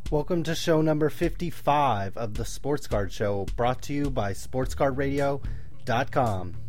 Welcome to show number 55 of the Sports Card Show, brought to you by SportsCardRadio.com.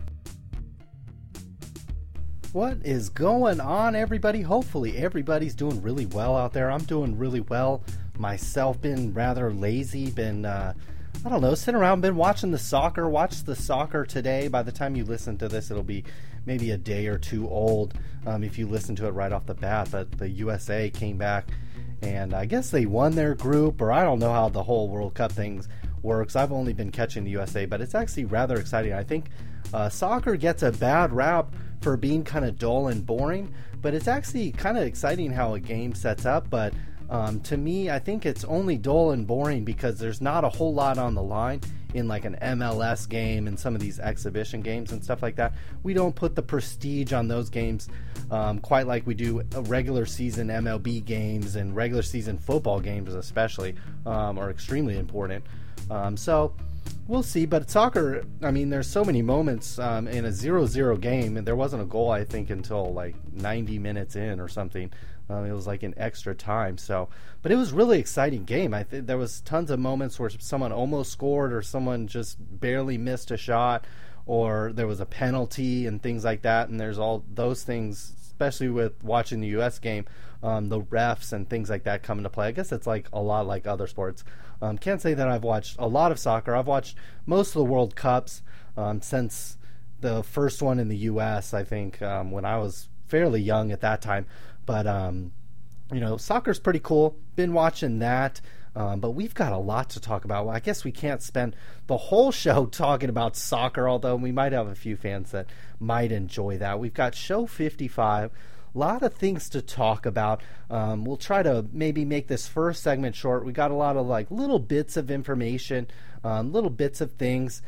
What is going on, everybody? Hopefully everybody's doing really well out there. I'm doing really well myself. Been rather lazy. Sitting around, been watching the soccer. Watched the soccer today. By the time you listen to this, it'll be maybe a day or two old if you listen to it right off the bat. But the USA came back, and I guess they won their group, or I don't know how the whole World Cup thing works. I've only been catching the USA, but it's actually rather exciting. I think soccer gets a bad rap for being kind of dull and boring, but it's actually kind of exciting how a game sets up. But to me, I think it's only dull and boring because there's not a whole lot on the line in like an MLS game and some of these exhibition games and stuff like that. We don't put the prestige on those games quite like we do regular season MLB games, and regular season football games especially are extremely important. So we'll see. But soccer, I mean, there's so many moments in a 0-0 game, and there wasn't a goal, I think, until like 90 minutes in or something. It was like an extra time. But it was a really exciting game. I think there was tons of moments where someone almost scored, or someone just barely missed a shot, or there was a penalty and things like that. And there's all those things, especially with watching the U.S. game, the refs and things like that come into play. I guess it's like a lot like other sports. Can't say that I've watched a lot of soccer. I've watched most of the World Cups since the first one in the U.S., I think, when I was fairly young at that time. But, soccer's pretty cool. Been watching that. But we've got a lot to talk about. Well, I guess we can't spend the whole show talking about soccer, although we might have a few fans that might enjoy that. We've got show 55. A lot of things to talk about. We'll try to maybe make this first segment short. We got a lot of like little bits of information, little bits of things.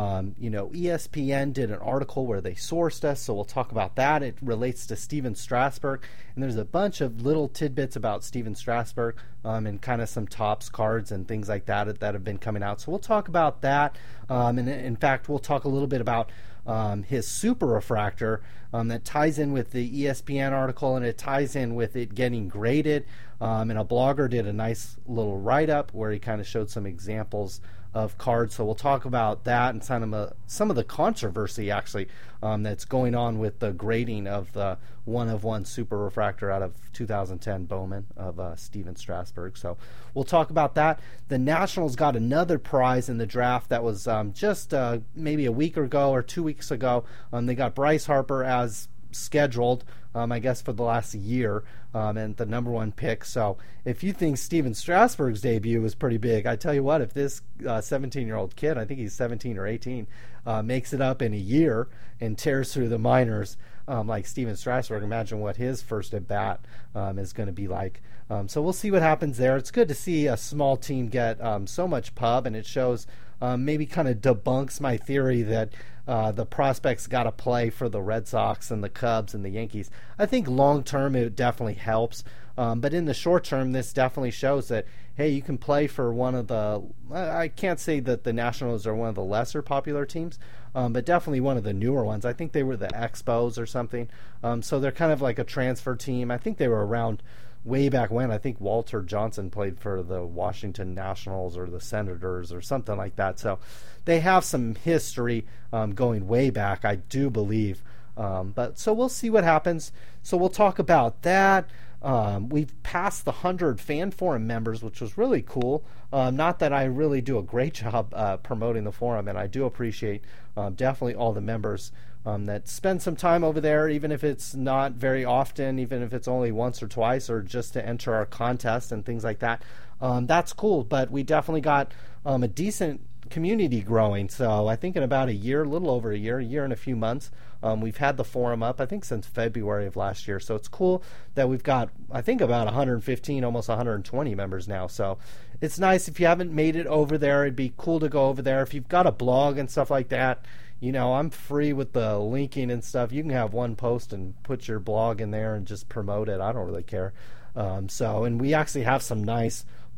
ESPN did an article where they sourced us, so we'll talk about that. It relates to Stephen Strasburg, and there's a bunch of little tidbits about Stephen Strasburg and kind of some Topps cards and things like that have been coming out. So we'll talk about that. And in fact, we'll talk a little bit about his super refractor that ties in with the ESPN article, and it ties in with it getting graded. And a blogger did a nice little write-up where he kind of showed some examples of cards. So we'll talk about that and some of the controversy actually that's going on with the grading of the 1/1 super refractor out of 2010 Bowman of Stephen Strasburg. So we'll talk about that. The Nationals got another prize in the draft that was just maybe a week ago or 2 weeks ago. They got Bryce Harper as scheduled, I guess, for the last year, and the number one pick. So if you think Stephen Strasburg's debut was pretty big, I tell you what, if this 17-year-old kid, I think he's 17 or 18, makes it up in a year and tears through the minors like Stephen Strasburg, imagine what his first at bat is going to be like. So we'll see what happens there. It's good to see a small team get so much pub, and it shows maybe kind of debunks my theory that the prospects got to play for the Red Sox and the Cubs and the Yankees. I think long term it definitely helps, but in the short term this definitely shows that, hey, you can play for one of the, I can't say that the Nationals are one of the lesser popular teams, but definitely one of the newer ones. I think they were the Expos or something, so they're kind of like a transfer team. I think they were around way back when. I think Walter Johnson played for the Washington Nationals or the Senators or something like that. So they have some history going way back, I do believe. But so we'll see what happens. So we'll talk about that. We've passed the 100 fan forum members, which was really cool. Not that I really do a great job promoting the forum, and I do appreciate definitely all the members that spend some time over there, even if it's not very often, even if it's only once or twice, or just to enter our contest and things like that. That's cool, but we definitely got a decent community growing. So I think in about a year, a little over a year and a few months, we've had the forum up, I think since February of last year. So it's cool that we've got, I think, about 115, almost 120 members now. So it's nice. If you haven't made it over there, it'd be cool to go over there. If you've got a blog and stuff like that, I'm free with the linking and stuff. You can have one post and put your blog in there and just promote it. I don't really care. And we actually have some nice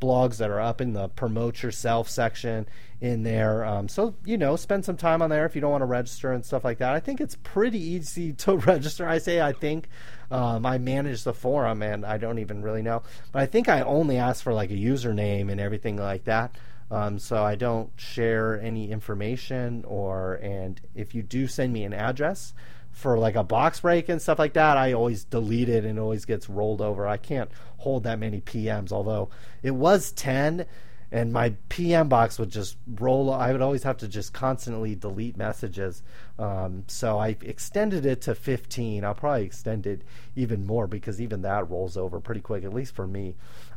blogs that are up in the promote yourself section in there. So, spend some time on there if you don't want to register and stuff like that. I think it's pretty easy to register. I think. I manage the forum, and I don't even really know. But I think I only ask for like a username and everything like that. So I don't share any information, and if you do send me an address for like a box break and stuff like that, I always delete it and it always gets rolled over. I can't hold that many PMs, although it was 10 and my PM box would just roll. I would always have to just constantly delete messages. So I extended it to 15. I'll probably extend it even more because even that rolls over pretty quick, at least for me.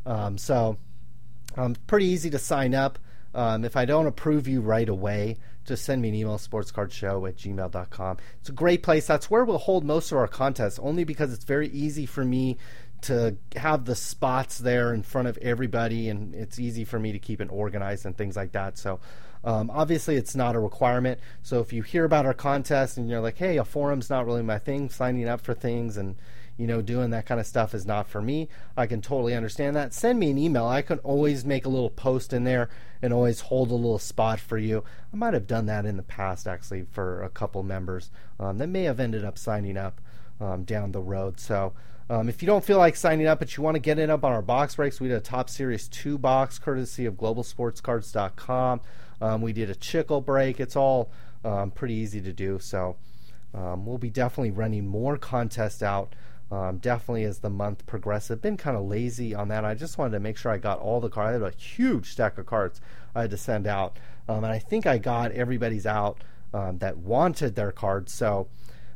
So pretty easy to sign up. If I don't approve you right away, just send me an email, sportscardshow@gmail.com. It's a great place. That's where we'll hold most of our contests, only because it's very easy for me to have the spots there in front of everybody, and it's easy for me to keep it organized and things like that. So obviously it's not a requirement. So if you hear about our contest and you're like, hey, a forum's not really my thing, signing up for things and doing that kind of stuff is not for me, I can totally understand that. Send me an email. I can always make a little post in there and always hold a little spot for you. I might have done that in the past, actually, for a couple members that may have ended up signing up down the road. So if you don't feel like signing up, but you want to get in up on our box breaks, we did a Top Series 2 box courtesy of globalsportscards.com. We did a Chickle break. It's all pretty easy to do. So we'll be definitely running more contests out. Definitely as the month progresses. I've been kind of lazy on that. I just wanted to make sure I got all the cards. I had a huge stack of cards I had to send out. And I think I got everybody's out that wanted their cards. So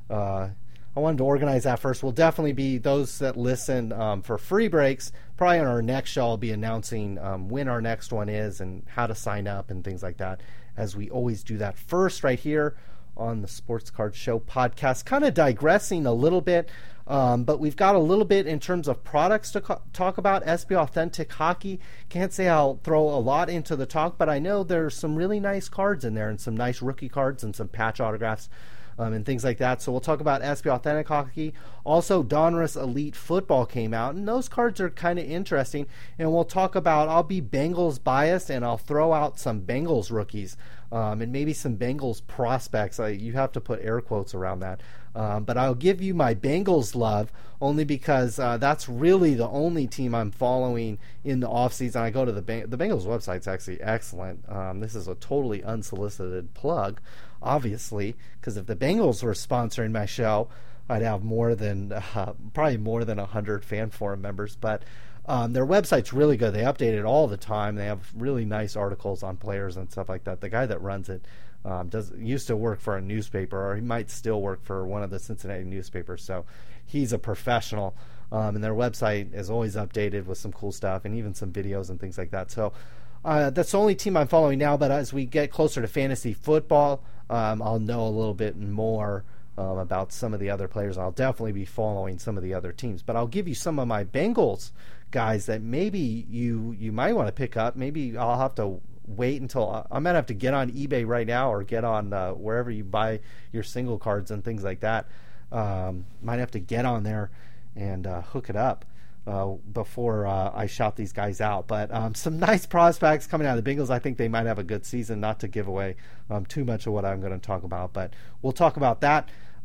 I wanted to organize that first. We'll definitely be those that listen for free breaks. Probably on our next show, I'll be announcing when our next one is and how to sign up and things like that, as we always do that first right here on the Sports Card Show podcast. Kind of digressing a little bit, but we've got a little bit in terms of products to talk about. SB Authentic Hockey. Can't say I'll throw a lot into the talk, but I know there's some really nice cards in there and some nice rookie cards and some patch autographs and things like that. So we'll talk about SB Authentic Hockey. Also, Donruss Elite Football came out, and those cards are kind of interesting. And we'll talk about, I'll be Bengals biased, and I'll throw out some Bengals rookies and maybe some Bengals prospects. You have to put air quotes around that. But I'll give you my Bengals love only because that's really the only team I'm following in the offseason. I go to the Bengals website's actually excellent. This is a totally unsolicited plug, obviously, because if the Bengals were sponsoring my show, I'd have probably more than 100 fan forum members. But their website's really good. They update it all the time. They have really nice articles on players and stuff like that. The guy that runs it used to work for a newspaper, or he might still work for one of the Cincinnati newspapers. So he's a professional, and their website is always updated with some cool stuff and even some videos and things like that. So that's the only team I'm following now. But as we get closer to fantasy football, I'll know a little bit more about some of the other players. I'll definitely be following some of the other teams. But I'll give you some of my Bengals guys that maybe you might want to pick up. Maybe I'll have to wait until I might have to get on eBay right now, or get on wherever you buy your single cards and things like that. Might have to get on there and hook it up before I shout these guys out. But some nice prospects coming out of the Bengals. I think they might have a good season. Not to give away too much of what I'm going to talk about, but we'll talk about that.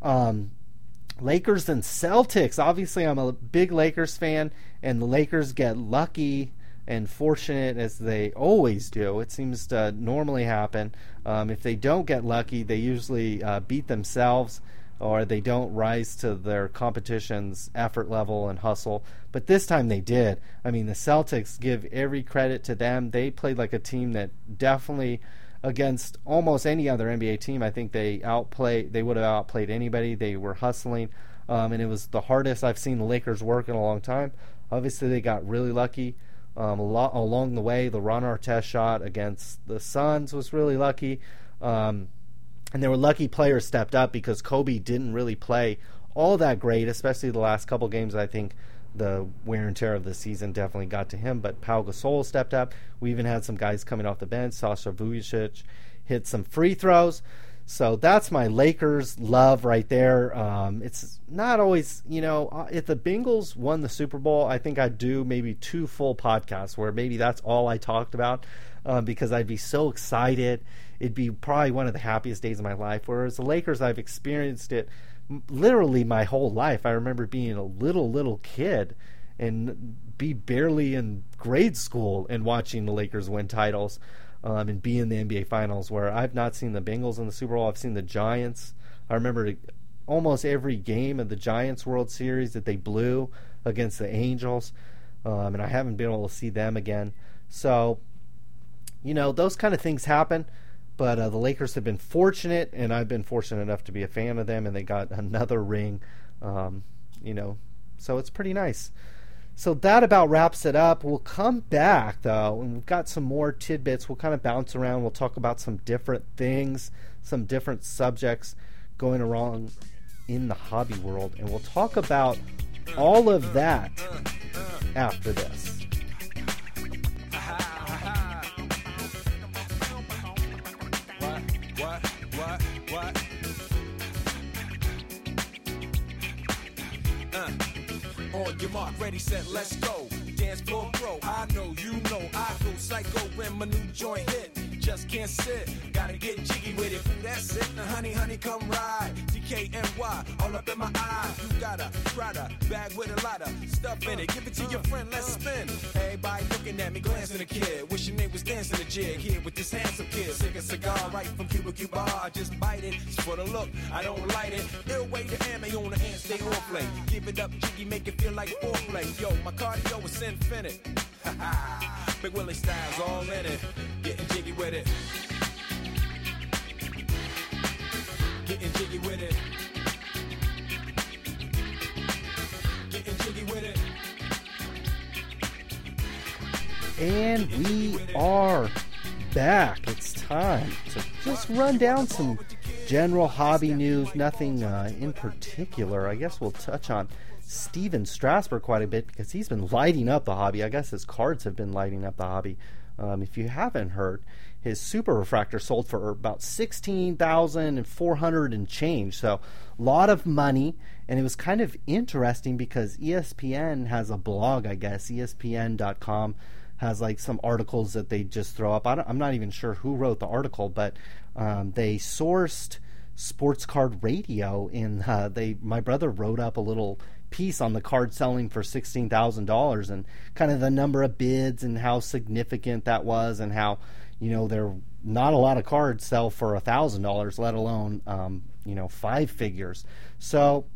Lakers and Celtics. Obviously, I'm a big Lakers fan, and the Lakers get lucky and fortunate, as they always do. It seems to normally happen. If they don't get lucky, they usually beat themselves, or they don't rise to their competition's effort level and hustle. But this time they did. I mean, the Celtics, give every credit to them. They played like a team that definitely, against almost any other NBA team, I think they would have outplayed anybody. They were hustling, and it was the hardest I've seen the Lakers work in a long time. Obviously, they got really lucky along the way. The Ron Artest shot against the Suns was really lucky. And there were lucky players stepped up, because Kobe didn't really play all that great, especially the last couple games. I think the wear and tear of the season definitely got to him, but Pau Gasol stepped up. We even had some guys coming off the bench. Sasha Vujacic hit some free throws. So that's my Lakers love right there. It's not always, if the Bengals won the Super Bowl, I think I'd do maybe 2 full podcasts where maybe that's all I talked about, because I'd be so excited. It'd be probably one of the happiest days of my life. Whereas the Lakers, I've experienced it literally my whole life. I remember being a little kid and be barely in grade school and watching the Lakers win titles. And be in the NBA Finals, where I've not seen the Bengals in the Super Bowl. I've seen the Giants. I remember almost every game of the Giants World Series that they blew against the Angels, and I haven't been able to see them again. So, those kind of things happen, but the Lakers have been fortunate, and I've been fortunate enough to be a fan of them, and they got another ring, so it's pretty nice. So that about wraps it up. We'll come back, though, and we've got some more tidbits. We'll kind of bounce around. We'll talk about some different things, some different subjects going around in the hobby world. And we'll talk about all of that after this. What? On your mark, ready, set, let's go. Dance floor pro, I know, I go psycho when my new joint hit. Just can't sit, gotta get jiggy with it. Ooh, that's it, now honey, come ride. DKNY, all up in my eye. You got a Prada bag with a lot of stuff in it. Give it to your friend, let's spin. Everybody looking at me, glancing a kid. Wishing they was dancing a jig here with this handsome kid. Sick a cigar right from Cuba Cuba. I just bite it, it's for the look, I don't light it. Ill way to ammo on the hand, stay on play. Give it up, jiggy, make it feel like foreplay. Yo, my cardio is infinite. Big Willie style's all in it. Getting jiggy with it. Getting jiggy with it. Getting jiggy with it. And we are back. It's time to just run down some general hobby news. Nothing in particular. I guess we'll touch on Stephen Strasburg quite a bit because he's been lighting up the hobby. I guess his cards have been lighting up the hobby. If you haven't heard, his Super Refractor sold for about $16,400 and change. So a lot of money, and it was kind of interesting because ESPN has a blog, I guess. ESPN.com has like some articles that they just throw up. I'm not even sure who wrote the article, but they sourced Sports Card Radio, and my brother wrote up a little piece on the card selling for $16,000 and kind of the number of bids and how significant that was, and how there not a lot of cards sell for $1,000, let alone 5 figures. So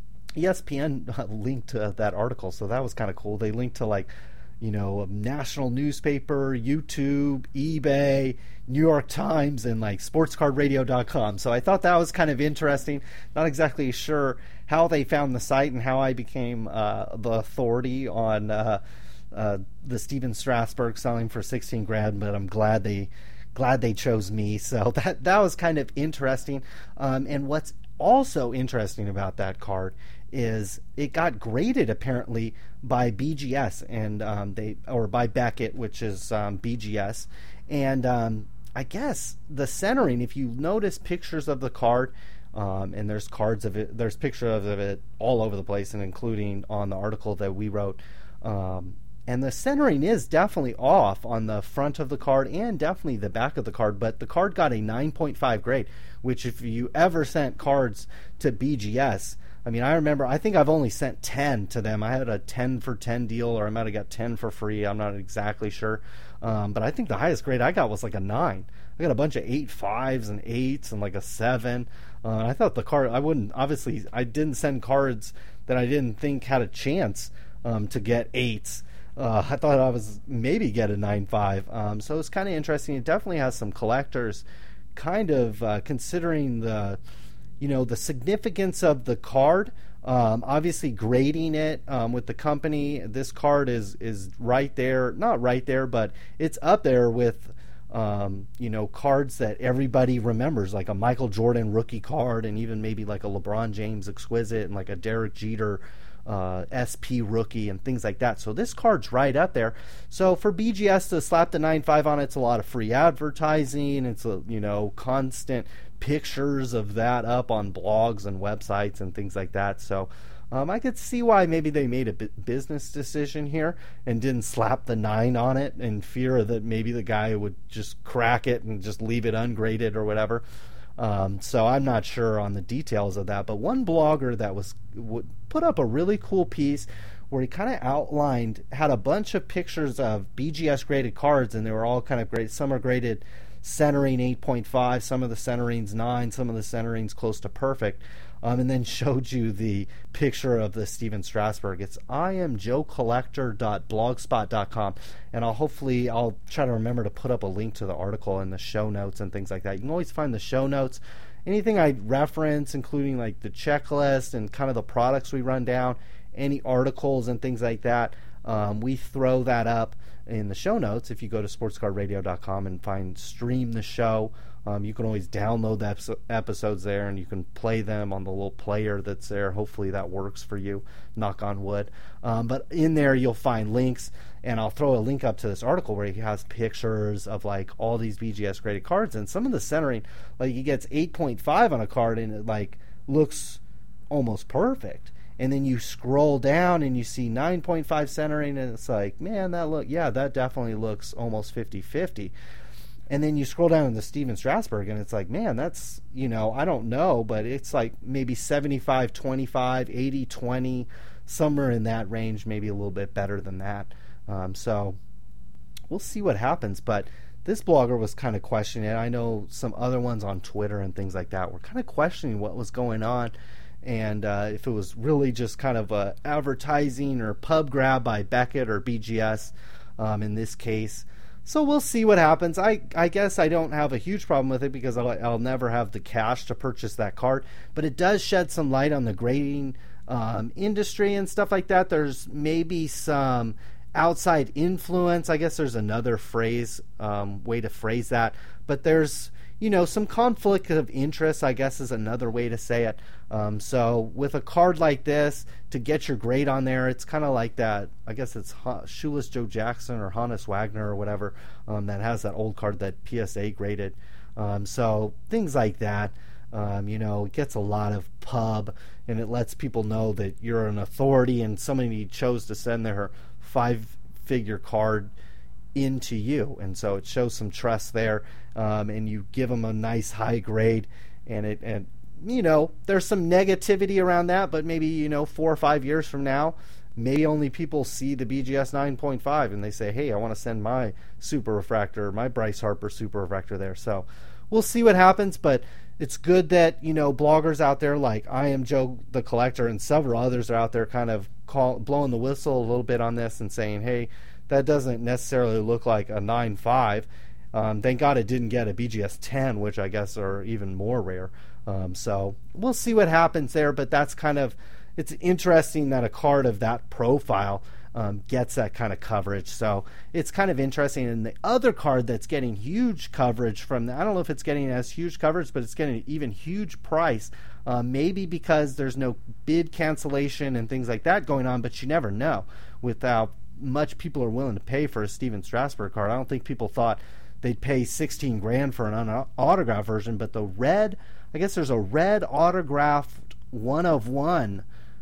ESPN linked to that article, so that was kind of cool. They linked to a national newspaper, YouTube, eBay, New York Times, and sportscardradio.com. So I thought that was kind of interesting. Not exactly sure how they found the site and how I became the authority on the Stephen Strasburg selling for $16,000, but I'm glad they chose me. So that was kind of interesting. And what's also interesting about that card is it got graded apparently by BGS and by Beckett, which is BGS, and I guess the centering. If you notice pictures of the card, and there's cards of it, there's pictures of it all over the place, and including on the article that we wrote. And the centering is definitely off on the front of the card and definitely the back of the card, but the card got a 9.5 grade, which if you ever sent cards to BGS, I think I've only sent 10 to them. I had a 10 for 10 deal, or I might have got 10 for free. I'm not exactly sure. But I think the highest grade I got was a 9. I got a bunch of 8.5s and 8s and a 7. I thought the card, I didn't send cards that I didn't think had a chance to get 8s. I thought I was maybe get a 9.5. So it's kind of interesting. It definitely has some collectors kind of considering the significance of the card. Obviously grading it with the company. This card is right there, not right there, but it's up there with cards that everybody remembers, like a Michael Jordan rookie card, and even maybe like a LeBron James exquisite, and like a Derek Jeter SP Rookie and things like that. So this card's right up there. So for BGS to slap the 9.5 on it, it's a lot of free advertising. It's constant pictures of that up on blogs and websites and things like that. So I could see why maybe they made a business decision here and didn't slap the 9 on it in fear that maybe the guy would just crack it and just leave it ungraded or whatever. So I'm not sure on the details of that. But one blogger that would put up a really cool piece where he kind of had a bunch of pictures of BGS graded cards, and they were all kind of graded. Some are graded centering 8.5, some of the centering's 9, some of the centering's close to perfect. And then showed you the picture of the Steven Strasburg. It's IamJoeCollector.blogspot.com, and I'll try to remember to put up a link to the article in the show notes and things like that. You can always find the show notes. Anything I reference, including like the checklist and kind of the products we run down, any articles and things like that, we throw that up in the show notes. If you go to sportscardradio.com and stream the show, you can always download the episodes there, and you can play them on the little player that's there. Hopefully that works for you, knock on wood. But in there you'll find links, and I'll throw a link up to this article where he has pictures of like all these BGS graded cards, and some of the centering, like he gets 8.5 on a card and it like looks almost perfect. And then you scroll down and you see 9.5 centering, and it's like, man, that definitely looks almost 50-50. And then you scroll down to Steven Strasburg, and it's like, man, that's, I don't know, but it's like maybe 75-25, 80-20, somewhere in that range, maybe a little bit better than that. So we'll see what happens. But this blogger was kind of questioning it. I know some other ones on Twitter and things like that were kind of questioning what was going on, and if it was really just kind of a advertising or pub grab by Beckett or BGS in this case. So we'll see what happens. I guess I don't have a huge problem with it because I'll never have the cash to purchase that card. But it does shed some light on the grading industry and stuff like that. There's maybe some outside influence. I guess there's another way to phrase that. But there's some conflict of interest, I guess, is another way to say it. So with a card like this, to get your grade on there, it's kind of like that. I guess it's Shoeless Joe Jackson or Hannes Wagner or whatever that has that old card that PSA graded. So things like that. It gets a lot of pub, and it lets people know that you're an authority and somebody chose to send their 5-figure card into you, and so it shows some trust there, and you give them a nice high grade, and there's some negativity around that, but maybe 4 or 5 years from now, maybe only people see the BGS 9.5 and they say, hey, I want to send my super refractor, my Bryce Harper super refractor there. So we'll see what happens, but it's good that bloggers out there like I Am Joe the Collector and several others are out there kind of blowing the whistle a little bit on this and saying, hey, that doesn't necessarily look like a 9.5. Thank God it didn't get a BGS 10, which I guess are even more rare. So we'll see what happens there, but that's it's interesting that a card of that profile gets that kind of coverage. So it's kind of interesting. And the other card that's getting huge coverage I don't know if it's getting as huge coverage, but it's getting an even huge price. Maybe because there's no bid cancellation and things like that going on, but you never know with how much people are willing to pay for a Steven Strasburg card. I don't think people thought they'd pay $16,000 for an unautographed version, but I guess there's a red autographed 1/1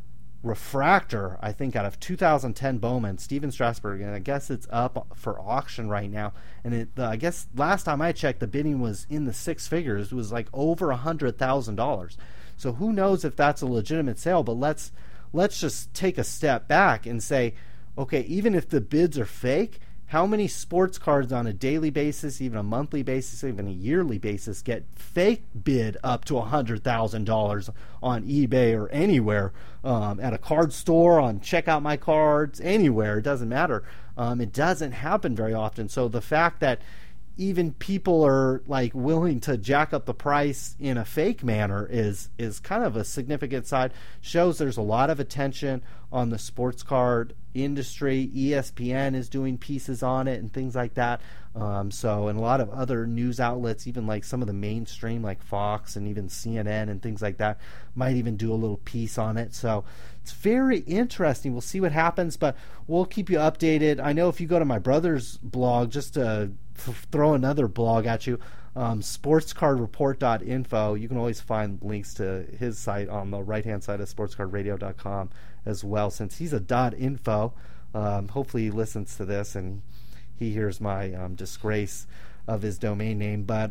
refractor, I think, out of 2010 Bowman, Steven Strasburg, and I guess it's up for auction right now. And I guess last time I checked, the bidding was in the 6 figures. It was like over $100,000. So who knows if that's a legitimate sale? But let's just take a step back and say, okay, even if the bids are fake, how many sports cards on a daily basis, even a monthly basis, even a yearly basis, get fake bid up to $100,000 on eBay or anywhere, at a card store, on Check Out My Cards, anywhere, it doesn't matter. It doesn't happen very often. So the fact that even people are like willing to jack up the price in a fake manner is kind of a significant side. Shows there's a lot of attention on the sports card industry. ESPN is doing pieces on it and things like that. And a lot of other news outlets, even like some of the mainstream like Fox and even CNN and things like that, might even do a little piece on it. So it's very interesting. We'll see what happens, but we'll keep you updated. I know if you go to my brother's blog, just to throw another blog at you, sportscardreport.info, you can always find links to his site on the right-hand side of sportscardradio.com as well, since he's a .info. Hopefully he listens to this and he hears my disgrace of his domain name, but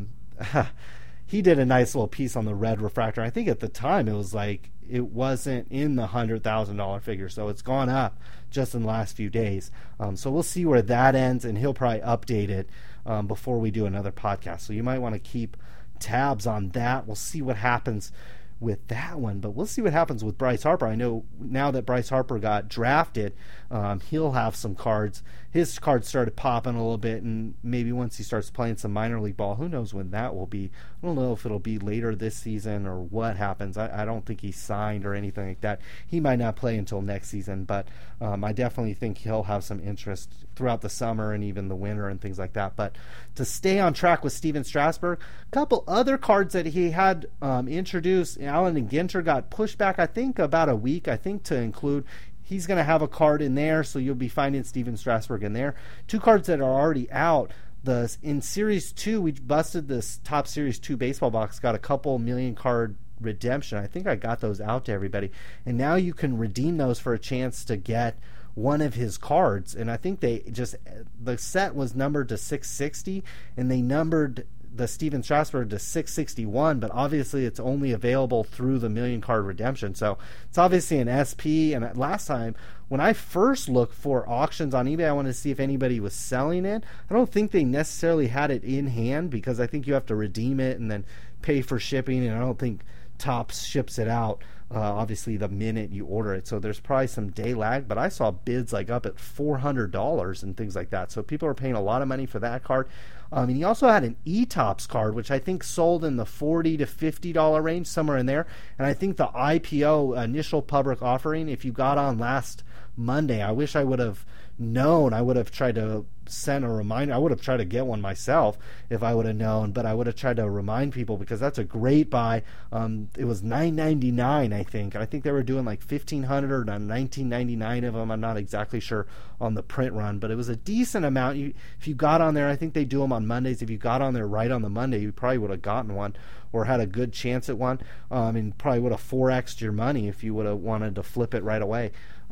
he did a nice little piece on the red refractor. I think at the time it was like it wasn't in the $100,000 figure, so it's gone up just in the last few days. So we'll see where that ends, and he'll probably update it before we do another podcast. So you might want to keep tabs on that. We'll see what happens with that one, but we'll see what happens with Bryce Harper. I know now that Bryce Harper got drafted, he'll have some cards. His cards started popping a little bit, and maybe once he starts playing some minor league ball, who knows when that will be. I don't know if it'll be later this season or what happens. I don't think he's signed or anything like that. He might not play until next season, but I definitely think he'll have some interest throughout the summer and even the winter and things like that. But to stay on track with Steven Strasburg, a couple other cards that he had introduced. Allen Ginter got pushed back, I think, about a week, to include. He's going to have a card in there, so you'll be finding Steven Strasburg in there. Two cards that are already out. In Series 2, we busted this Top Series 2 baseball box, got a couple million card redemption. I think I got those out to everybody. And now you can redeem those for a chance to get one of his cards. And I think the set was numbered to 660, and they numbered the Steven Strasburg to 661, but obviously it's only available through the million card redemption. So it's obviously an SP. And last time, when I first looked for auctions on eBay, I wanted to see if anybody was selling it. I don't think they necessarily had it in hand, because I think you have to redeem it and then pay for shipping, and I don't think Topps ships it out obviously the minute you order it. So there's probably some day lag, but I saw bids like up at $400 and things like that. So people are paying a lot of money for that card. And he also had an eTopps card, which I think sold in the $40 to $50 range, somewhere in there. And I think the IPO, initial public offering, if you got on last Monday, I wish I would have known. I would have tried to send a reminder. I would have tried to get one myself if I would have known, but I would have tried to remind people, because that's a great buy. It was $9.99, I think. I think they were doing like 1,500 or 1,999 of them. I'm not exactly sure on the print run, but it was a decent amount. If you got on there, I think they do them on Mondays. If you got on there right on the Monday, you probably would have gotten one or had a good chance at one, and probably would have 4x'd your money if you would have wanted to flip it right away.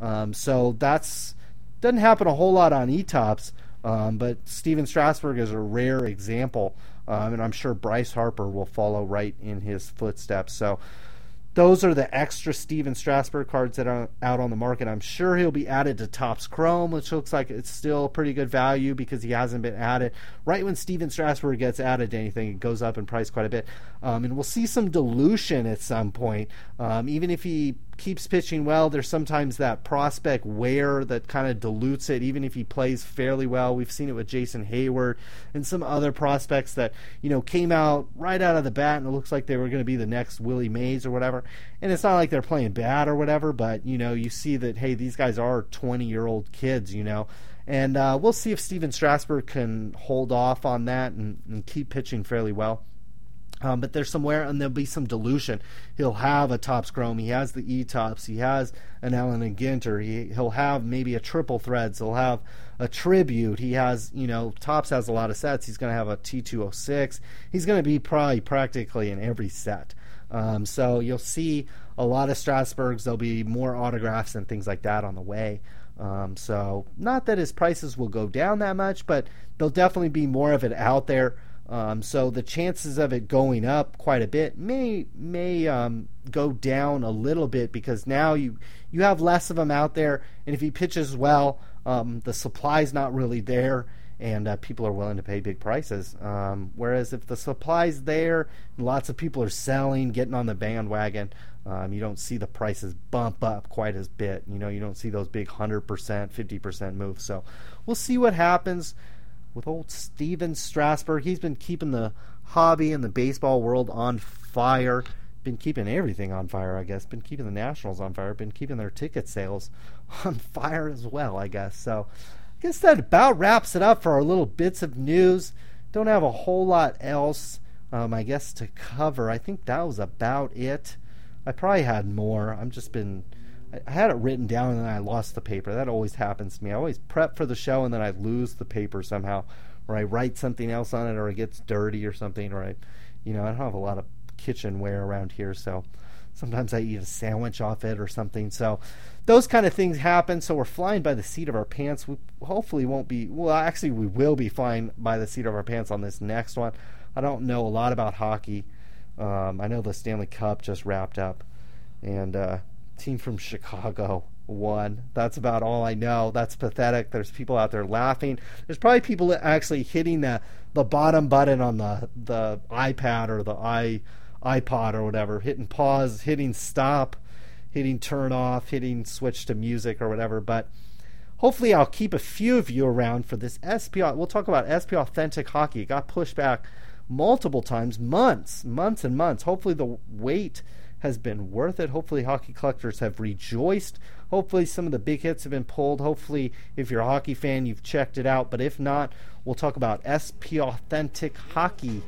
So that's doesn't happen a whole lot on eTopps, but Steven Strasburg is a rare example, and I'm sure Bryce Harper will follow right in his footsteps. So those are the extra Steven Strasburg cards that are out on the market. I'm sure he'll be added to Topps Chrome, which looks like it's still pretty good value because he hasn't been added. Right when Steven Strasburg gets added to anything, it goes up in price quite a bit. And we'll see some dilution at some point. Even if he keeps pitching well, there's sometimes that prospect wear that kind of dilutes it, even if he plays fairly well. We've seen it with Jason Hayward and some other prospects that, came out right out of the bat and it looks like they were going to be the next Willie Mays or whatever. And it's not like they're playing bad or whatever, but, you see that, hey, these guys are 20-year-old kids, And we'll see if Steven Strasburg can hold off on that and keep pitching fairly well. But there's somewhere, and there'll be some dilution. He'll have a Topps Chrome. He has the eTopps. He has an Allen Ginter. He'll have maybe a Triple Threads. He'll have a Tribute. He has, Topps has a lot of sets. He's going to have a T206. He's going to be probably practically in every set. So you'll see a lot of Strasburgs. There'll be more autographs and things like that on the way. So not that his prices will go down that much, but there'll definitely be more of it out there. So the chances of it going up quite a bit may go down a little bit, because now you have less of them out there, and if he pitches well, the supply's not really there, and people are willing to pay big prices. Whereas if the supply's there, lots of people are selling, getting on the bandwagon, you don't see the prices bump up quite as bit. You don't see those big 100%, 50% moves. So we'll see what happens. with old Steven Strasburg. He's been keeping the hobby and the baseball world on fire. Been keeping everything on fire, I guess. Been keeping the Nationals on fire. Been keeping their ticket sales on fire as well, I guess. So I guess that about wraps it up for our little bits of news. Don't have a whole lot else, I guess, to cover. I think that was about it. I probably had more. I had it written down and then I lost the paper. That always happens to me. I always prep for the show and then I lose the paper somehow, or I write something else on it, or it gets dirty or something, or I don't have a lot of kitchenware around here, so sometimes I eat a sandwich off it or something. So those kind of things happen. So we're flying by the seat of our pants. We hopefully won't be. Well, actually, we will be flying by the seat of our pants on this next one. I don't know a lot about hockey. I know the Stanley Cup just wrapped up, and team from Chicago won. That's about all I know. That's pathetic. There's people out there laughing. There's probably people actually hitting the bottom button on the iPad or the iPod or whatever, hitting pause, hitting stop, hitting turn off, hitting switch to music or whatever. But hopefully I'll keep a few of you around for this SP. We'll talk about SP Authentic Hockey. It got pushed back multiple times, months and months. Hopefully the wait has been worth it. Hopefully hockey collectors have rejoiced. Hopefully some of the big hits have been pulled. Hopefully if you're a hockey fan, you've checked it out. But if not, we'll talk about SP Authentic Hockey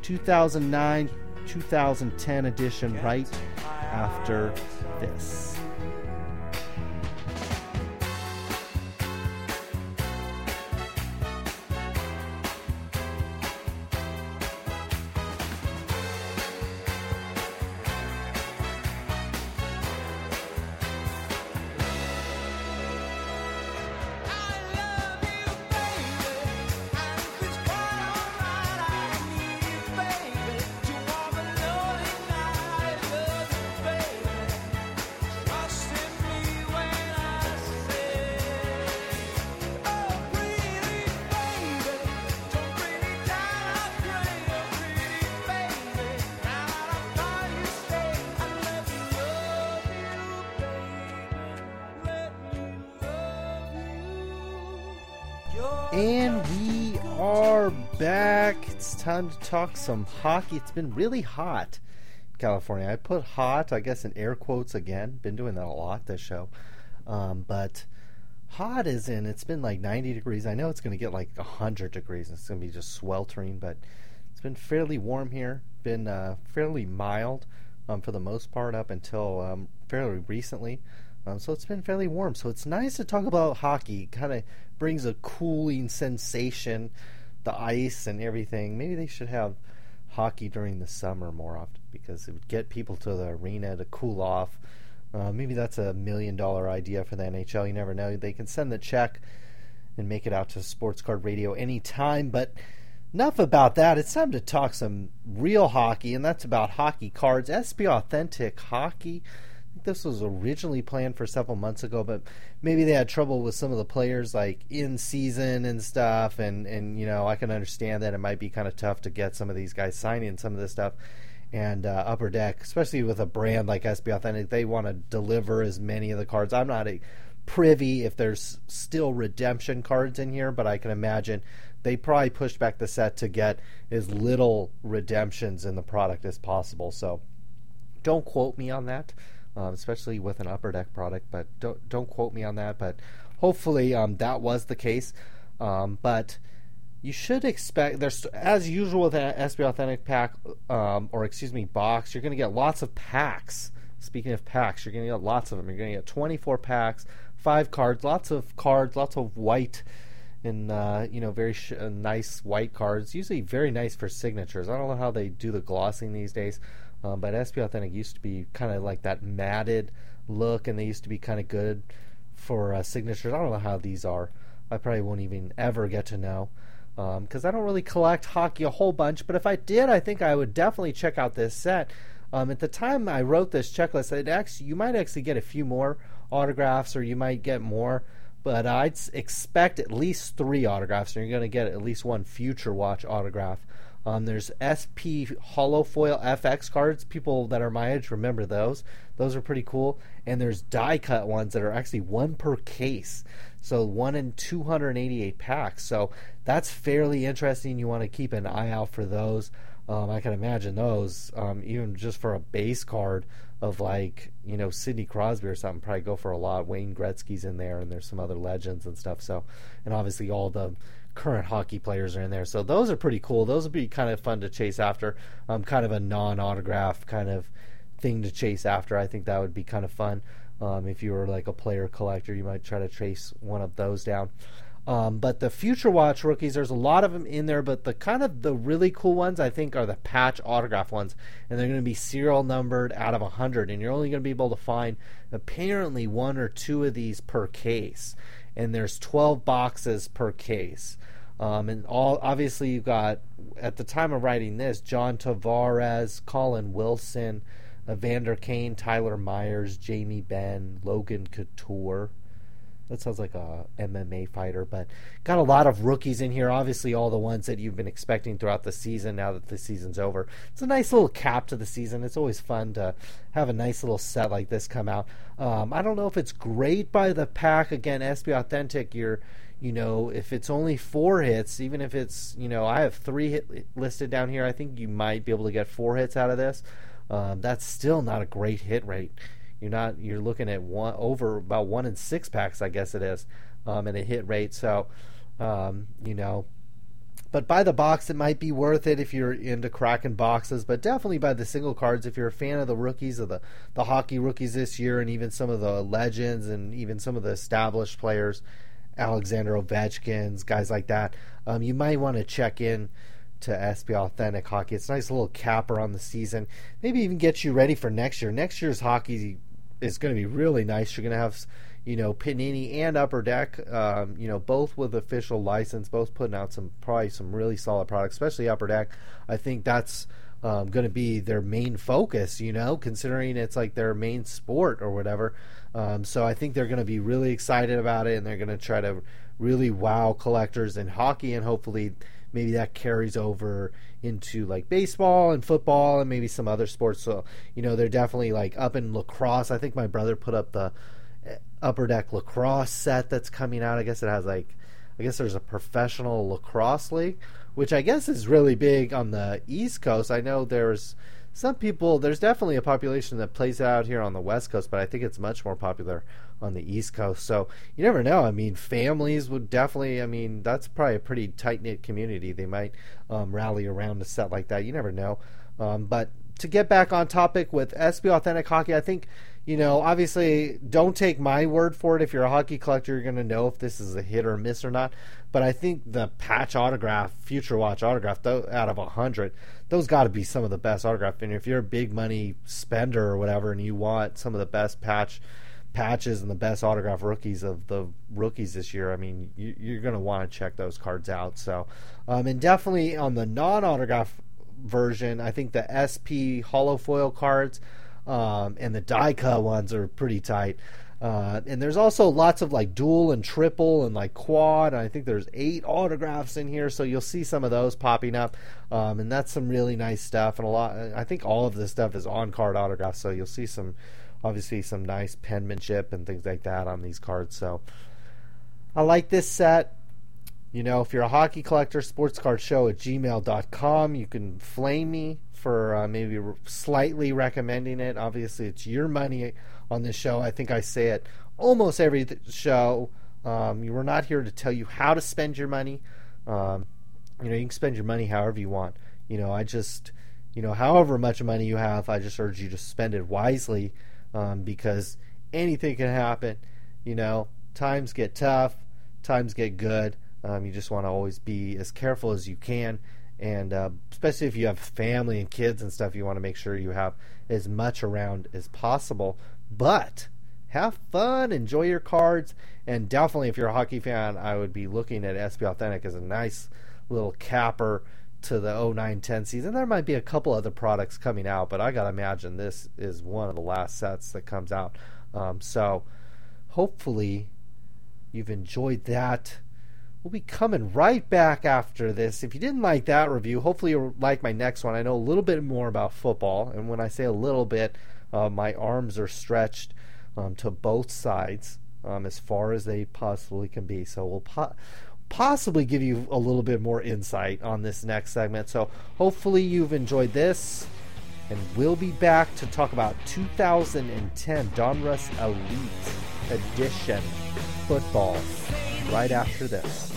2009-2010 edition right after this. And we are back. It's time to talk some hockey. It's been really hot in California. I put hot, I guess, in air quotes again. Been doing that a lot this show. But hot is in, it's been like 90 degrees. I know it's going to get like 100 degrees. It's going to be just sweltering, but it's been fairly warm here. Been fairly mild for the most part up until fairly recently. So it's been fairly warm. So it's nice to talk about hockey. Kind of brings a cooling sensation, the ice and everything. Maybe they should have hockey during the summer more often because it would get people to the arena to cool off. Maybe that's $1 million idea for the NHL. You never know. They can send the check and make it out to Sports Card Radio anytime. But enough about that. It's time to talk some real hockey, and that's about hockey cards. SP Authentic Hockey. This was originally planned for several months ago, but maybe they had trouble with some of the players like in season and stuff, and you know, I can understand that it might be kind of tough to get some of these guys signing some of this stuff. And Upper Deck, especially with a brand like SP Authentic, they want to deliver as many of the cards. I'm not privy if there's still redemption cards in here, but I can imagine they probably pushed back the set to get as little redemptions in the product as possible. So don't quote me on that. Especially with an Upper Deck product, but don't quote me on that. But hopefully that was the case. But you should expect, there's, as usual with an SP Authentic pack, box, you're going to get lots of packs. Speaking of packs, you're going to get lots of them. You're going to get 24 packs, 5 cards, lots of white and very nice white cards. Usually very nice for signatures. I don't know how they do the glossing these days. But SP Authentic used to be kind of like that matted look, and they used to be kind of good for signatures. I don't know how these are. I probably won't even ever get to know because I don't really collect hockey a whole bunch. But if I did, I think I would definitely check out this set. At the time I wrote this checklist, you might actually get a few more autographs, or you might get more. But I'd expect at least 3 autographs, and you're going to get at least 1 Future Watch autograph There's SP Holofoil FX cards. People that are my age remember those. Those are pretty cool. And there's die cut ones that are actually one per case. So 1 in 288 packs. So that's fairly interesting. You want to keep an eye out for those. I can imagine those, even just for a base card of like, Sidney Crosby or something, probably go for a lot. Wayne Gretzky's in there, and there's some other legends and stuff. So, and obviously all the current hockey players are in there. So those are pretty cool. Those would be kind of fun to chase after. Kind of a non-autograph kind of thing to chase after. I think that would be kind of fun. If you were like a player collector, you might try to trace one of those down. But the Future Watch rookies, there's a lot of them in there, but the really cool ones, I think, are the patch autograph ones, and they're going to be serial numbered out of 100, and you're only going to be able to find apparently 1 or 2 of these per case, and there's 12 boxes per case. And obviously you've got, at the time of writing this, John Tavares, Colin Wilson, Evander Kane, Tyler Myers, Jamie Benn, Logan Couture. That sounds like a MMA fighter, but got a lot of rookies in here. Obviously, all the ones that you've been expecting throughout the season now that the season's over. It's a nice little cap to the season. It's always fun to have a nice little set like this come out. I don't know if it's great by the pack. Again, SB Authentic, if it's only 4 hits, even if it's, I have 3 hit listed down here, I think you might be able to get 4 hits out of this. That's still not a great hit rate. You're looking at about 1 in 6 packs, I guess it is, and a hit rate. So, but by the box, it might be worth it if you're into cracking boxes, but definitely by the single cards. If you're a fan of the rookies, of the hockey rookies this year, and even some of the legends and even some of the established players, Alexander Ovechkin's, guys like that, you might want to check in to SB Authentic Hockey. It's a nice little capper on the season. Maybe even get you ready for next year. Next year's hockey is going to be really nice. You're going to have, Panini and Upper Deck, both with official license, both putting out probably some really solid products, especially Upper Deck. I think that's going to be their main focus, considering it's like their main sport or whatever. So I think they're going to be really excited about it, and they're going to try to really wow collectors in hockey, and hopefully maybe that carries over into like baseball and football and maybe some other sports. So, they're definitely like up in lacrosse. I think my brother put up the Upper Deck lacrosse set that's coming out. I guess there's a professional lacrosse league, which I guess is really big on the East Coast. I know there's definitely a population that plays out here on the West Coast, but I think it's much more popular on the East Coast. So you never know. I mean, families would definitely, that's probably a pretty tight-knit community. They might rally around a set like that. You never know. But to get back on topic with SB Authentic Hockey, I think, obviously don't take my word for it. If you're a hockey collector, you're going to know if this is a hit or miss or not. But I think the patch autograph, Future Watch autograph, out of 100, those got to be some of the best autograph. And if you're a big money spender or whatever, and you want some of the best patches and the best autograph rookies of the rookies this year, you're going to want to check those cards out. So, and definitely on the non-autograph version, I think the SP Holofoil cards and the die cut ones are pretty tight. And there's also lots of like dual and triple and like quad. I think there's 8 autographs in here, so you'll see some of those popping up. And that's some really nice stuff. And I think all of this stuff is on card autographs, so you'll see obviously some nice penmanship and things like that on these cards. So I like this set. If you're a hockey collector, sportscardshow@gmail.com. You can flame me for maybe slightly recommending it. Obviously, it's your money on this show. I think I say it almost every show. We're not here to tell you how to spend your money. You can spend your money however you want. However much money you have, I just urge you to spend it wisely, because anything can happen. Times get tough, times get good. You just want to always be as careful as you can, and especially if you have family and kids and stuff, you want to make sure you have as much around as possible. But have fun, enjoy your cards, and definitely if you're a hockey fan, I would be looking at SB Authentic as a nice little capper to the 09-10 season. There might be a couple other products coming out, but I gotta imagine this is one of the last sets that comes out. So hopefully you've enjoyed that We'll be coming right back after this. If you didn't like that review, hopefully you'll like my next one. I know a little bit more about football, and when I say a little bit, my arms are stretched to both sides as far as they possibly can be. So we'll possibly give you a little bit more insight on this next segment. So hopefully you've enjoyed this, and we'll be back to talk about 2010 Donruss Elite Edition football right after this.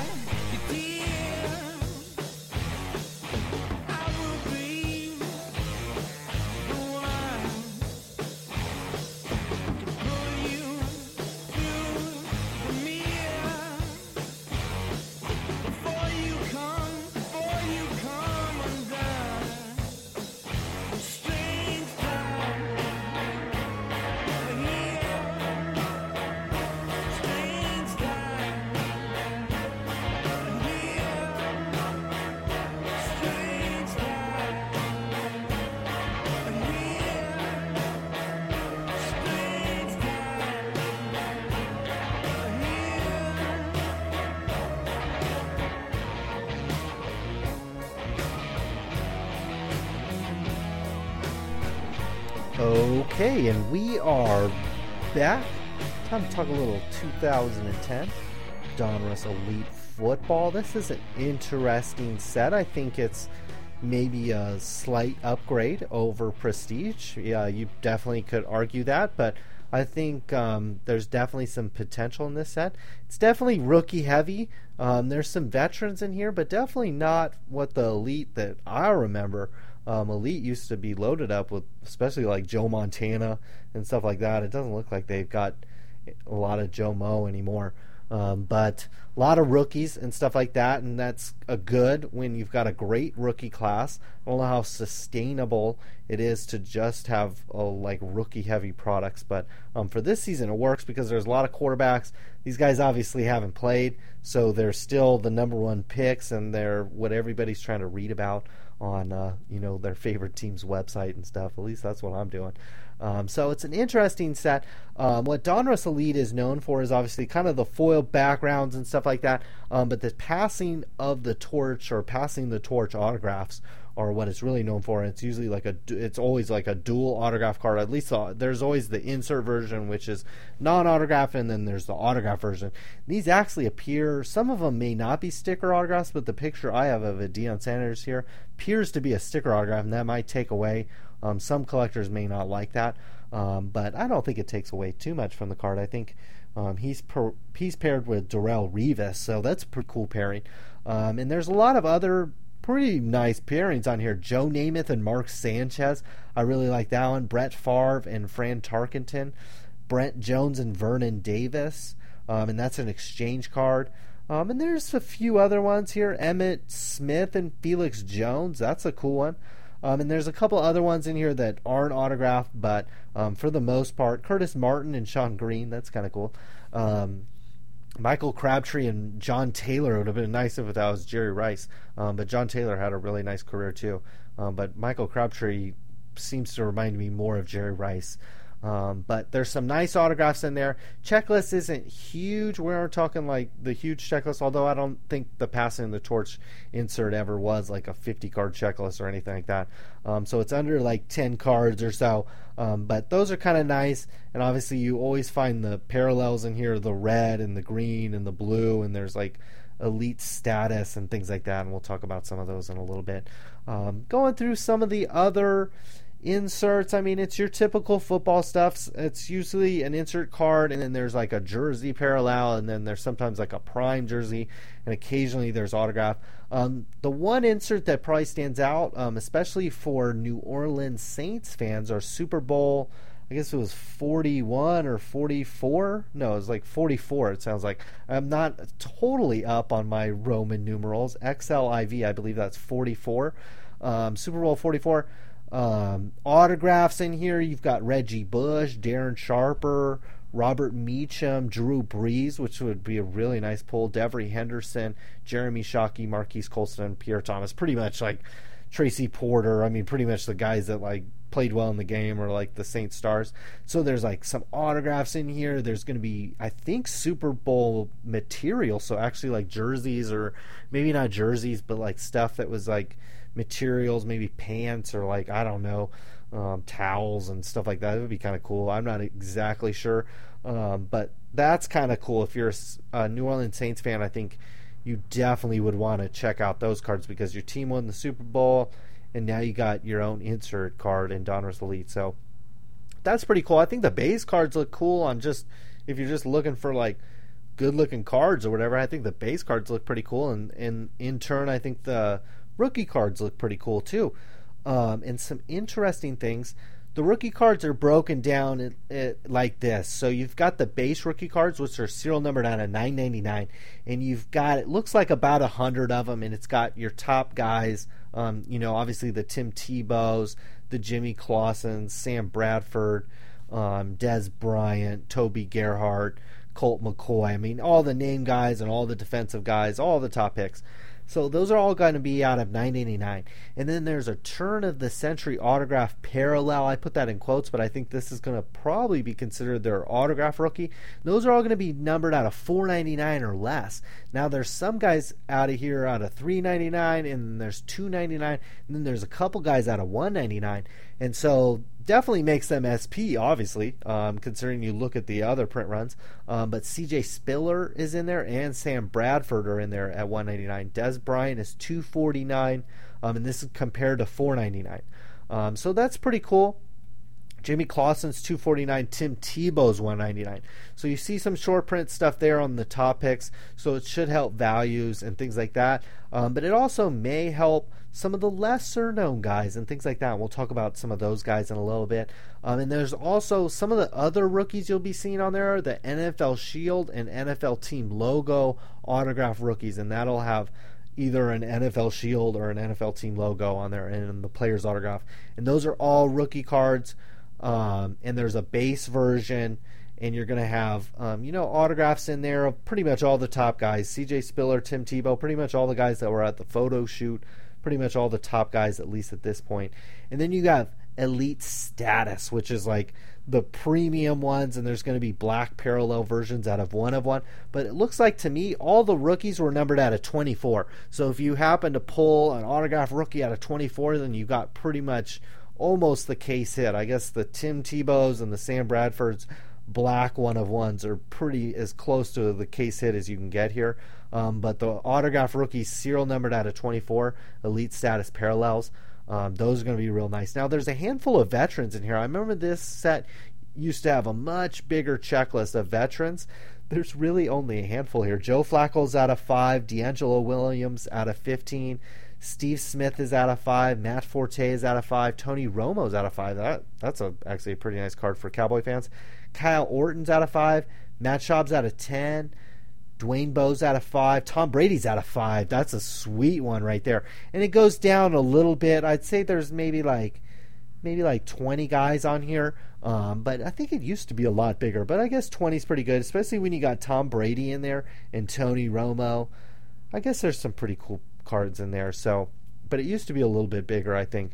Okay, and we are back. Time to talk a little 2010 Donruss Elite Football. This is an interesting set. I think it's maybe a slight upgrade over Prestige. Yeah, you definitely could argue that, but I think there's definitely some potential in this set. It's definitely rookie heavy. There's some veterans in here, but definitely not what the Elite that I remember. Elite used to be loaded up with, especially like Joe Montana and stuff like that. It doesn't look like they've got a lot of Joe Mo anymore. But a lot of rookies and stuff like that, and that's a good when you've got a great rookie class. I don't know how sustainable it is to just have like rookie heavy products, but for this season it works because there's a lot of quarterbacks. These guys obviously haven't played, so they're still the number one picks, and they're what everybody's trying to read about on their favorite team's website and stuff. At least that's what I'm doing. So it's an interesting set. What Donruss Elite is known for is obviously kind of the foil backgrounds and stuff like that, but the passing of the torch or passing the torch autographs are what it's really known for. And it's usually it's always like a dual autograph card. At least there's always the insert version, which is non-autograph, and then there's the autograph version. These actually appear, some of them may not be sticker autographs, but the picture I have of a Deion Sanders here appears to be a sticker autograph, and that might take away. Some collectors may not like that, but I don't think it takes away too much from the card. I think he's paired with Darrelle Revis, so that's a pretty cool pairing. And there's a lot of other pretty nice pairings on here. Joe Namath and Mark Sanchez, I really like that one. Brett Favre and Fran Tarkenton. Brent Jones and Vernon Davis, and that's an exchange card. And there's a few other ones here. Emmitt Smith and Felix Jones, that's a cool one. And there's a couple other ones in here that aren't autographed, but for the most part, Curtis Martin and Sean Green, that's kind of cool. Michael Crabtree and John Taylor would have been nice if that was Jerry Rice, but John Taylor had a really nice career too. But Michael Crabtree seems to remind me more of Jerry Rice. But there's some nice autographs in there. Checklist isn't huge. We aren't talking like the huge checklist, although I don't think the passing the torch insert ever was like a 50 card checklist or anything like that. So it's under like 10 cards or so. But those are kind of nice. And obviously you always find the parallels in here, the red and the green and the blue, and there's like elite status and things like that. And we'll talk about some of those in a little bit. Going through some of the other inserts, I mean, it's your typical football stuff. It's usually an insert card, and then there's like a jersey parallel, and then there's sometimes like a prime jersey, and occasionally there's autograph. The one insert that probably stands out, especially for New Orleans Saints fans, are Super Bowl, I guess it was 41 or 44. No, it was like 44, it sounds like. I'm not totally up on my Roman numerals. XLIV, I believe that's 44. Super Bowl 44. Autographs in here, you've got Reggie Bush, Darren Sharper, Robert Meacham, Drew Brees, which would be a really nice pull, Devery Henderson, Jeremy Shockey, Marquise Colston, Pierre Thomas. Pretty much like Tracy Porter. I mean, pretty much the guys that like played well in the game or like the Saint Stars. So there's like some autographs in here. There's going to be, I think, Super Bowl material. So actually like jerseys, or maybe not jerseys, but like stuff that was like materials, maybe pants or like, I don't know, towels and stuff like that. It would be kind of cool. I'm not exactly sure. But that's kind of cool. If you're a New Orleans Saints fan, I think you definitely would want to check out those cards because your team won the Super Bowl and now you got your own insert card in Donruss Elite. So that's pretty cool. I think the base cards look cool on just, if you're just looking for like good looking cards or whatever, I think the base cards look pretty cool. And in turn, I think the rookie cards look pretty cool too. And some interesting things. The rookie cards are broken down like this. So you've got the base rookie cards, which are serial numbered out of 999, and you've got, it looks like about 100 of them, and it's got your top guys. Obviously the Tim Tebows, the Jimmy Clausens, Sam Bradford, Dez Bryant, Toby Gerhart, Colt McCoy. I mean, all the name guys and all the defensive guys, all the top picks. So those are all going to be out of $9.99. And then there's a turn of the century autograph parallel. I put that in quotes, but I think this is going to probably be considered their autograph rookie. Those are all going to be numbered out of $4.99 or less. Now there's some guys out of here out of $3.99, and then there's $2.99, and then there's a couple guys out of $1.99. And so definitely makes them SP, obviously, considering you look at the other print runs. But CJ Spiller is in there, and Sam Bradford are in there at $1.99. Dez Bryant is $2.49, and this is compared to $4.99. So that's pretty cool. Jimmy Clausen's $2.49. Tim Tebow's $1.99. So you see some short print stuff there on the top picks, so it should help values and things like that. But it also may help some of the lesser known guys and things like that. We'll talk about some of those guys in a little bit. And there's also some of the other rookies you'll be seeing on there, the NFL Shield and NFL Team logo autograph rookies, and that'll have either an NFL Shield or an NFL Team logo on there and the player's autograph. And those are all rookie cards. And there's a base version, and you're going to have autographs in there of pretty much all the top guys. CJ Spiller, Tim Tebow, pretty much all the guys that were at the photo shoot, pretty much all the top guys, at least at this point. And then you got Elite Status, which is like the premium ones, and there's going to be black parallel versions out of one of one. But it looks like to me all the rookies were numbered out of 24. So if you happen to pull an autograph rookie out of 24, then you got pretty much almost the case hit. I guess the Tim Tebows and the Sam Bradfords black one of ones are pretty as close to the case hit as you can get here. But the autograph rookies serial numbered out of 24, Elite Status parallels, those are going to be real nice. Now there's a handful of veterans in here. I remember this set used to have a much bigger checklist of veterans. There's really only a handful here. Joe Flacco's out of 5, D'Angelo Williams out of 15, Steve Smith is out of 5, Matt Forte is out of 5, Tony Romo's out of 5. That's actually a pretty nice card for Cowboy fans. Kyle Orton's out of 5, Matt Schaub's out of 10, Dwayne Bowe's out of 5, Tom Brady's out of 5. That's a sweet one right there. And it goes down a little bit. I'd say there's maybe like 20 guys on here. But I think it used to be a lot bigger. But I guess 20 is pretty good, especially when you got Tom Brady in there and Tony Romo. I guess there's some pretty cool cards in there. So, but it used to be a little bit bigger, I think.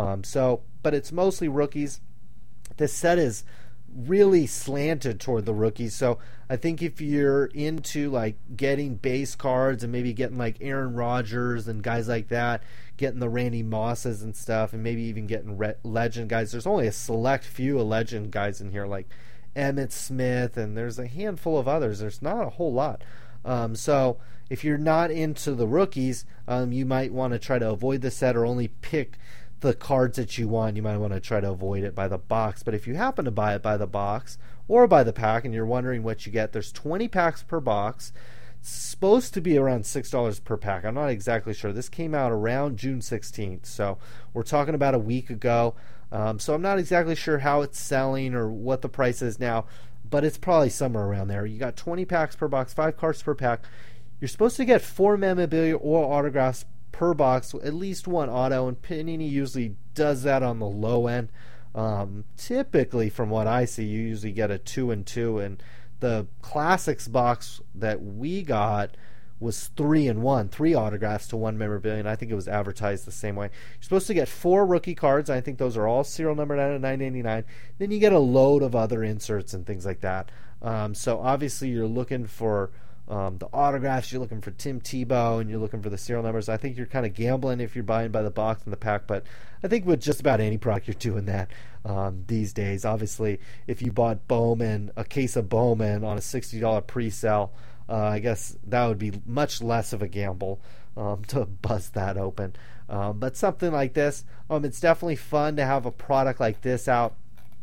But it's mostly rookies. This set is really slanted toward the rookies. So I think if you're into like getting base cards and maybe getting like Aaron Rodgers and guys like that, getting the Randy Mosses and stuff, and maybe even getting legend guys. There's only a select few of legend guys in here, like Emmitt Smith, and there's a handful of others. There's not a whole lot. So if you're not into the rookies, you might want to try to avoid the set or only pick the cards that you want. You might want to try to avoid it by the box. But if you happen to buy it by the box or by the pack and you're wondering what you get, there's 20 packs per box. It's supposed to be around $6 per pack. I'm not exactly sure. This came out around June 16th, so we're talking about a week ago. So I'm not exactly sure how it's selling or what the price is now, but it's probably somewhere around there. You got 20 packs per box, 5 cards per pack. You're supposed to get 4 memorabilia or autographs per box, at least one auto, and Panini usually does that on the low end. Typically, from what I see, you usually get a 2 and 2, and the Classics box that we got was 3-1, 3 autographs to 1 memorabilia, and I think it was advertised the same way. You're supposed to get 4 rookie cards. I think those are all serial numbered out of 999. Then you get a load of other inserts and things like that. So obviously you're looking for the autographs, you're looking for Tim Tebow, and you're looking for the serial numbers. I think you're kind of gambling if you're buying by the box and the pack, but I think with just about any product you're doing that these days. Obviously, if you bought Bowman, a case of Bowman on a $60 pre-sale, I guess that would be much less of a gamble to bust that open. But something like this, it's definitely fun to have a product like this out,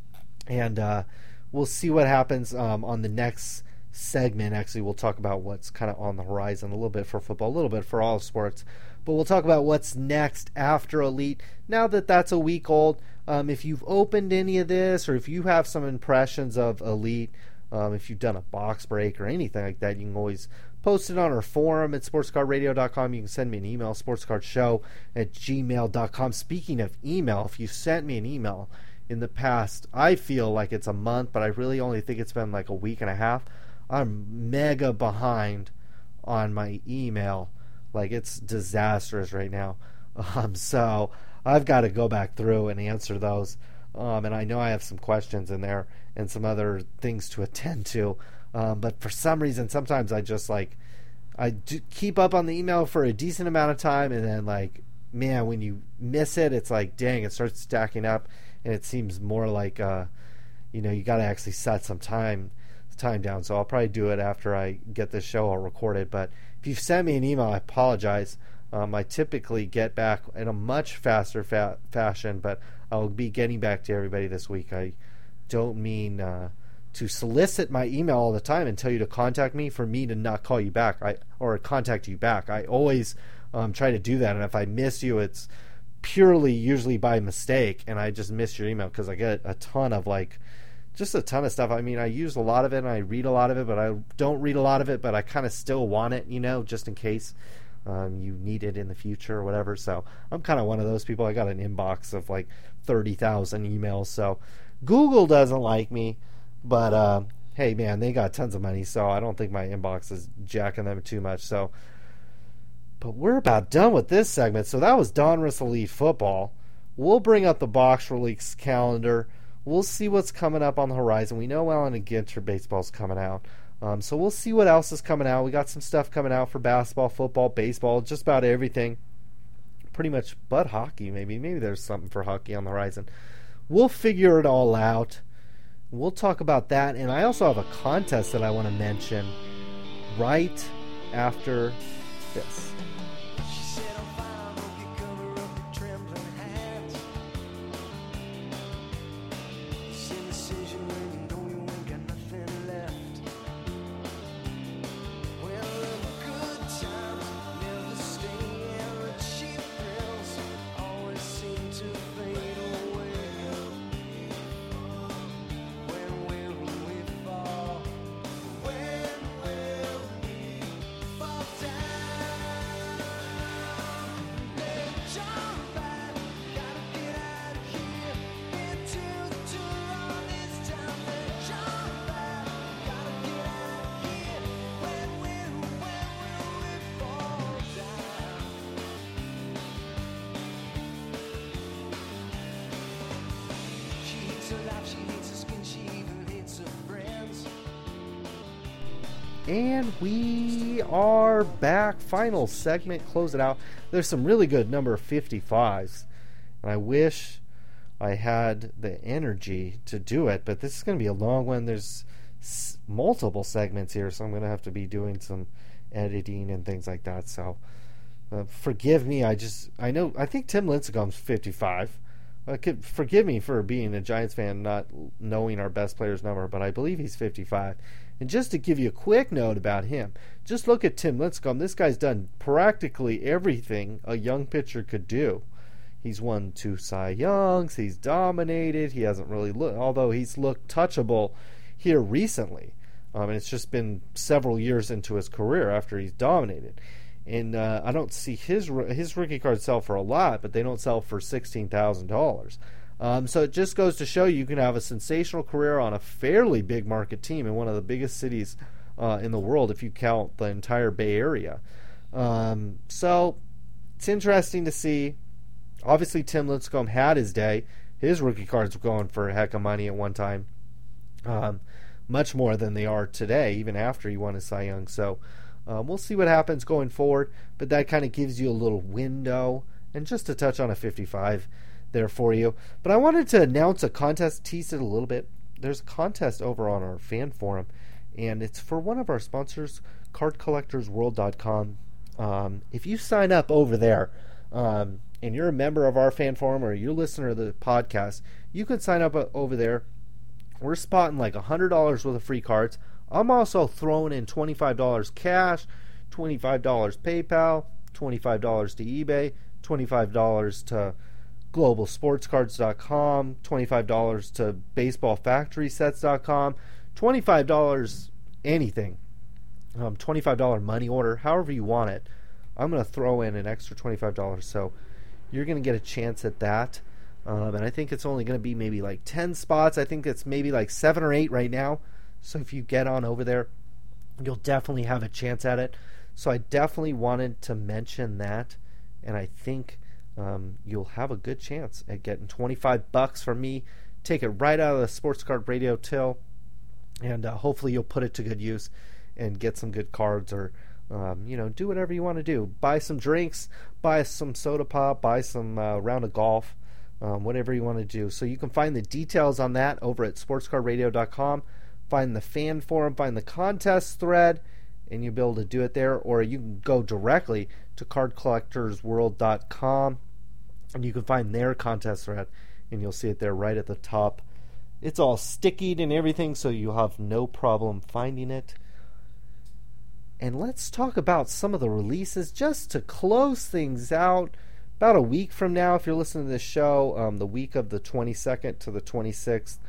and we'll see what happens on the next segment. Actually, we'll talk about what's kind of on the horizon, a little bit for football, a little bit for all sports, but we'll talk about what's next after Elite. Now that that's a week old, if you've opened any of this, or if you have some impressions of Elite, if you've done a box break or anything like that, you can always post it on our forum at sportscardradio.com. You can send me an email, sportscardshow@gmail.com. Speaking of email, if you sent me an email in the past, I feel like it's a month, but I really only think it's been like a week and a half. I'm mega behind on my email. Like, it's disastrous right now. So I've got to go back through and answer those. And I know I have some questions in there and some other things to attend to. But for some reason, sometimes I just I do keep up on the email for a decent amount of time. And then man, when you miss it, it's like, dang, it starts stacking up. And it seems more like, you got to actually set some time down. So I'll probably do it after I get this show all recorded. But if you send me an email, I apologize. I typically get back in a much faster fashion, but I'll be getting back to everybody this week. I don't mean to solicit my email all the time and tell you to contact me for me to not call you back or contact you back. I always try to do that, and if I miss you, it's purely usually by mistake, and I just miss your email because I get a ton of just a ton of stuff. I mean, I use a lot of it and I read a lot of it, but I don't read a lot of it, but I kind of still want it, just in case you need it in the future or whatever. So I'm kind of one of those people. I got an inbox of 30,000 emails. So Google doesn't like me, but hey, man, they got tons of money, so I don't think my inbox is jacking them too much. So, but we're about done with this segment. So that was Donruss Elite Football. We'll bring up the box release calendar. We'll see what's coming up on the horizon. We know Allen and Ginter baseball's coming out. So we'll see what else is coming out. We got some stuff coming out for basketball, football, baseball, just about everything. Pretty much but hockey, maybe. Maybe there's something for hockey on the horizon. We'll figure it all out. We'll talk about that. And I also have a contest that I want to mention right after this. And we are back. Final segment. Close it out. There's some really good number 55s. And I wish I had the energy to do it. But this is going to be a long one. There's multiple segments here. So I'm going to have to be doing some editing and things like that. So forgive me. I think Tim Lincecum's 55. Forgive me for being a Giants fan, not knowing our best player's number. But I believe he's 55. And just to give you a quick note about him, just look at Tim Lincecum. This guy's done practically everything a young pitcher could do. He's won 2 Cy Youngs. He's dominated. He hasn't really looked, although he's looked touchable here recently. And it's just been several years into his career after he's dominated. And I don't see his rookie cards sell for a lot, but they don't sell for $16,000. So it just goes to show you can have a sensational career on a fairly big market team in one of the biggest cities in the world if you count the entire Bay Area. So it's interesting to see. Obviously, Tim Lincecum had his day. His rookie cards were going for a heck of money at one time. Much more than they are today, even after he won his Cy Young. So we'll see what happens going forward. But that kind of gives you a little window. And just to touch on a 55 there for you. But I wanted to announce a contest, tease it a little bit. There's a contest over on our fan forum. And it's for one of our sponsors, cardcollectorsworld.com. If you sign up over there, and you're a member of our fan forum or you're a listener to the podcast, you can sign up over there. We're spotting like $100 worth of free cards. I'm also throwing in $25 cash, $25 PayPal, $25 to eBay, $25 to globalsportscards.com, $25 to baseballfactorysets.com, $25 anything, $25 money order, however you want it. I'm going to throw in an extra $25, so you're going to get a chance at that. And I think it's only going to be maybe like 10 spots. I think it's maybe like 7 or 8 right now. So if you get on over there, you'll definitely have a chance at it. So I definitely wanted to mention that. And I think you'll have a good chance at getting $25 from me. Take it right out of the Sports Card Radio till. And hopefully you'll put it to good use and get some good cards or do whatever you want to do. Buy some drinks, buy some soda pop, buy some round of golf, whatever you want to do. So you can find the details on that over at sportscardradio.com. Find the fan forum, find the contest thread, and you'll be able to do it there. Or you can go directly to cardcollectorsworld.com, and you can find their contest thread, and you'll see it there right at the top. It's all stickied and everything, so you'll have no problem finding it. And let's talk about some of the releases just to close things out. About a week from now, if you're listening to this show, the week of the 22nd to the 26th,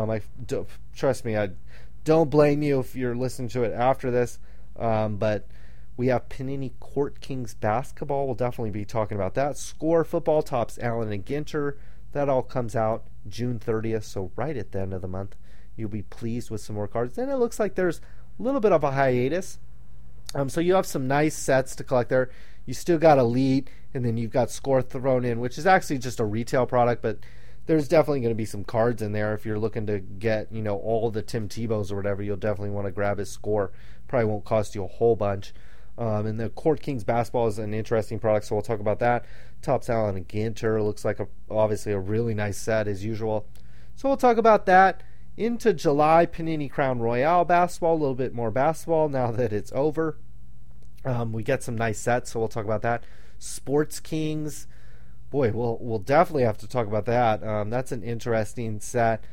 trust me, I don't blame you if you're listening to it after this, but we have Panini Court Kings basketball. We'll definitely be talking about that. Score football tops Allen and Ginter. That all comes out June 30th, so right at the end of the month. You'll be pleased with some more cards. Then it looks like there's a little bit of a hiatus. So you have some nice sets to collect there. You still got Elite, and then you've got Score thrown in, which is actually just a retail product, but there's definitely going to be some cards in there. If you're looking to get, all the Tim Tebow's or whatever, you'll definitely want to grab his Score. Probably won't cost you a whole bunch. And the Court Kings basketball is an interesting product, so we'll talk about that. Tops Allen and Ginter looks like obviously a really nice set as usual. So we'll talk about that. Into July, Panini Crown Royale basketball, a little bit more basketball now that it's over. We get some nice sets, so we'll talk about that. Sports Kings, boy, we'll definitely have to talk about that. That's an interesting set.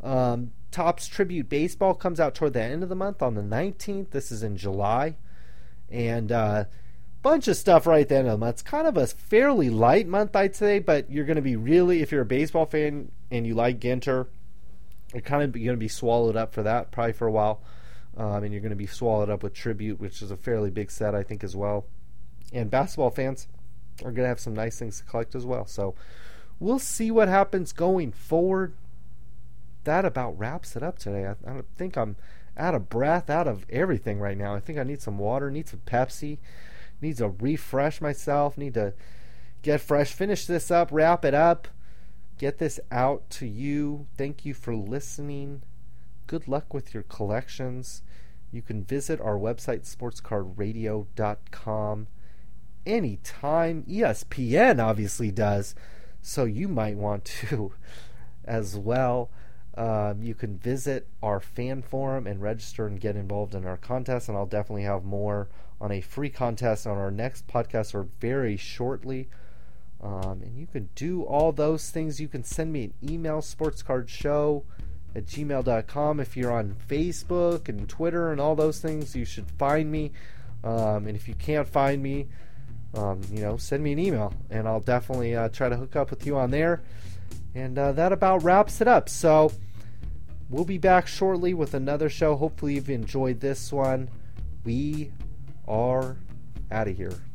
Topps Tribute Baseball comes out toward the end of the month on the 19th. This is in July. And bunch of stuff right at the end of the month. It's kind of a fairly light month, I'd say, but you're going to be really, if you're a baseball fan and you like Ginter, you're kind of going to be swallowed up for that probably for a while. And you're going to be swallowed up with Tribute, which is a fairly big set, I think, as well. And basketball fans are going to have some nice things to collect as well. So we'll see what happens going forward. That about wraps it up today. I think I'm out of breath, out of everything right now. I think I need some water, need some Pepsi, need to refresh myself, need to get fresh, finish this up, wrap it up, get this out to you. Thank you for listening. Good luck with your collections. You can visit our website, sportscardradio.com, anytime. ESPN obviously does, so you might want to as well. You can visit our fan forum and register and get involved in our contest, and I'll definitely have more on a free contest on our next podcast or very shortly. And you can do all those things. You can send me an email, sportscardshow@gmail.com. If you're on Facebook and Twitter and all those things, you should find me. And if you can't find me, send me an email, and I'll definitely try to hook up with you on there. And that about wraps it up. So we'll be back shortly with another show. Hopefully you've enjoyed this one. We are out of here.